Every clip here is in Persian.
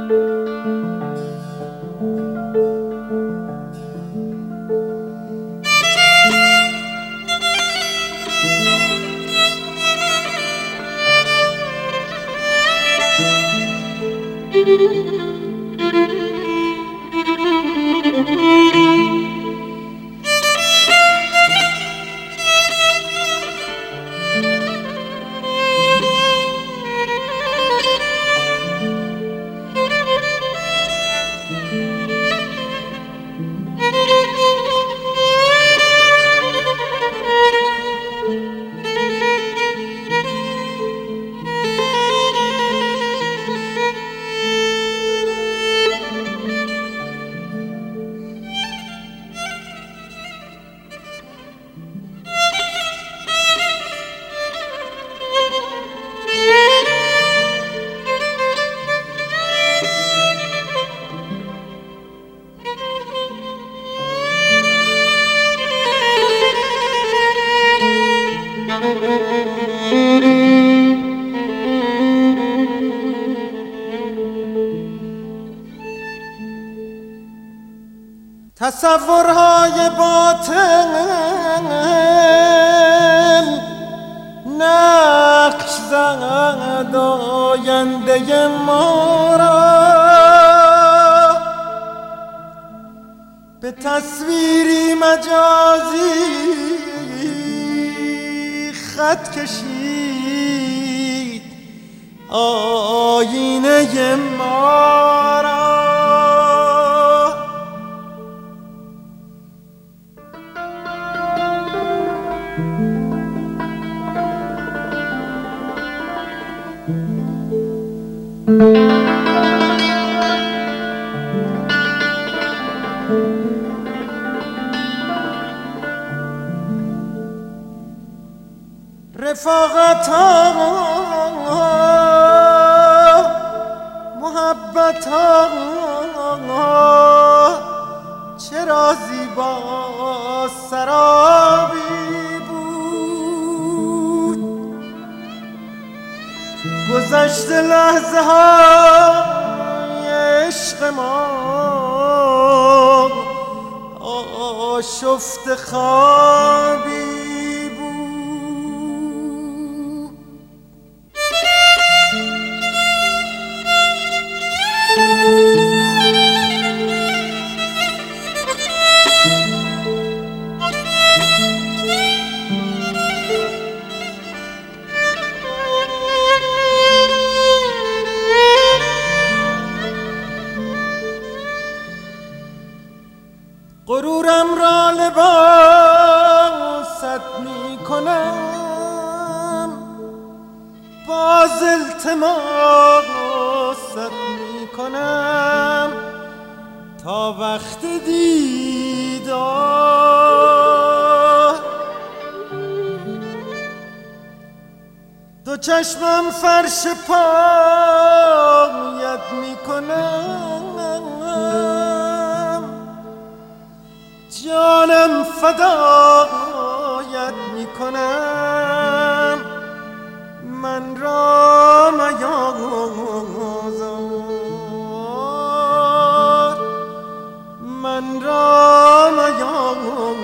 تصورهای باطن نقش زد آینده ما را، به تصویری مجازی خط کشید آینه ما را. رفاقت ها، محبت ها چرا زیبا سرابی بود، گذشت لحظه های عشق ما آشفت خوابی. غرورم را لباست می کنم، باز التماست می کنم تا وقت دیدار. دو چشمم فرش پایت می کنم، جانم فدایت می کنم، من را میازار، من را میازار.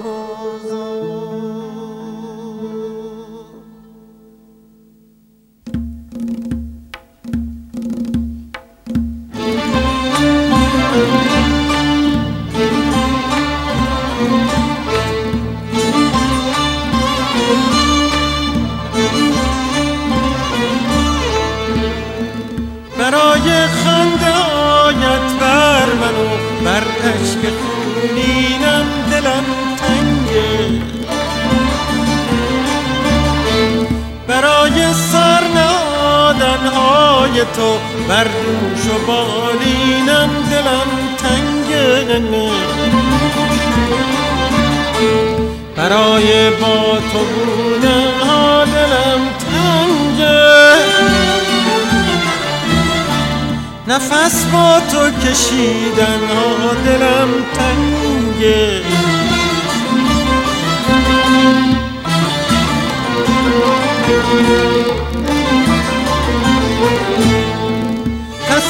برای خنده آیت بر من و بر اشک خونینم دلم تنگه، برای سر نهادنهای تو بر دوش و بالینم دلم تنگه، برای با تو بودنها دلم تنگه، نفس با تو کشیدن ها دلم تنگه.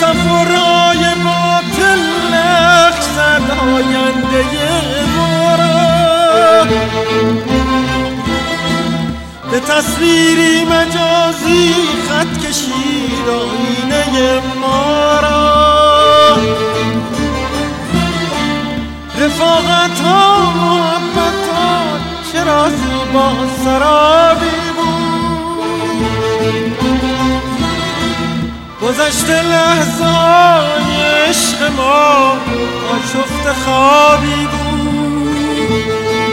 تصورای باطل نقش زد آینده ما را، به تصویری مجازی خط کشید آینه ما را. رفاقت ها محبت ها چرا زیبا سرابی بود، گذشته لحظه های عشق ما آشفت خوابی بود.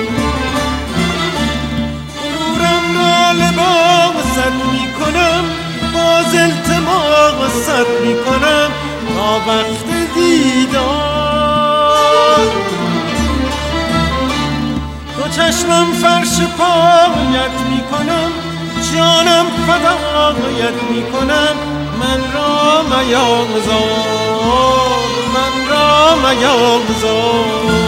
غرورم را لباست می کنم، باز التماست می کنم تا وقت دیدار. دو چشمم فرش پایت می کنم، جانم فدایت می کنم، من را میازار، من را میازار.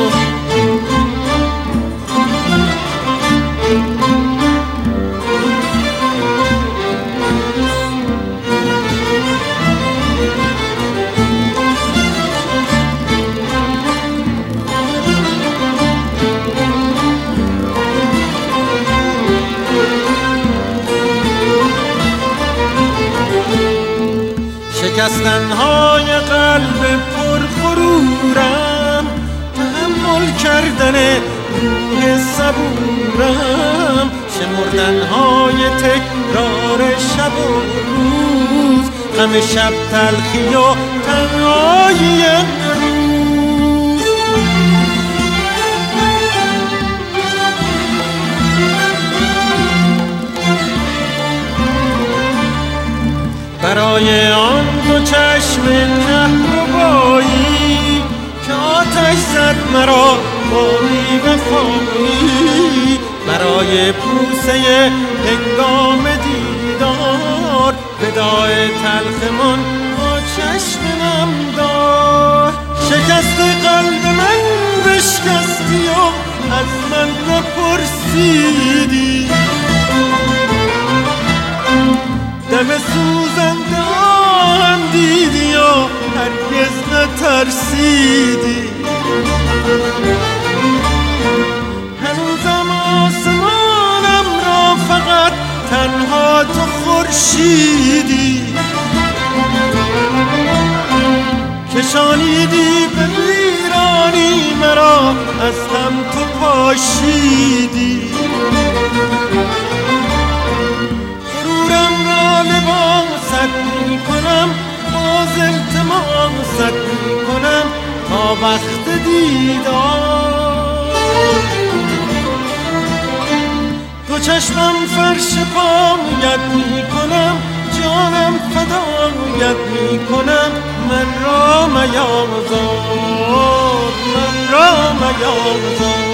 شکستنهای قلب پرغرورم، تحمل کردن روح صبورم، شمردنهای تکرار شب و روز، غم شب تلخی و تنهایی روز. برای آن دو چشم کهربایی که آتش زد مرا با بی‌وفایی، برای بوسه هنگام دیدار وداع تلخمان با چشم نمدار. شکست قلب من بشکستی و از من نپرسیدی، دم سوزنده آهم دیدی و هرگز نترسیدی. هنوزم آسمانم را فقط تنها تو خورشیدی، کشانیدی به ویرانی مرا از هم تو پاشیدی. لباست می کنم، باز التماست می کنم تا وقت دیدار. دو چشمم فرش پایت می کنم، جانم فدایت می کنم، من را میازار، من را میازار.